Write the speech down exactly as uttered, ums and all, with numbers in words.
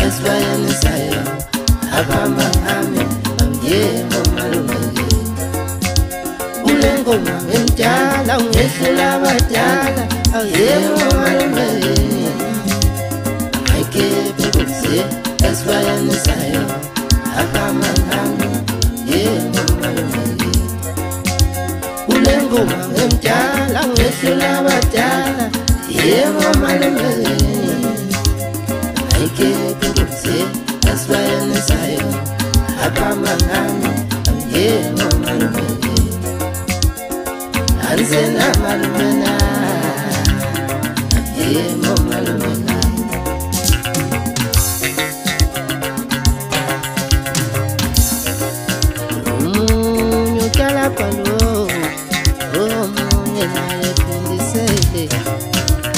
esibanisayo abamangami yebo malume ule ngoma ngimdala ngehlula abadala yebo malume ayikephi kuze esibanisayo abamangami yebo malume ule ngoma ngimdala ngehlula abadala yebo malume ayikephi kuze esibanisayo abamangami yebo malume Anzena malumena yebo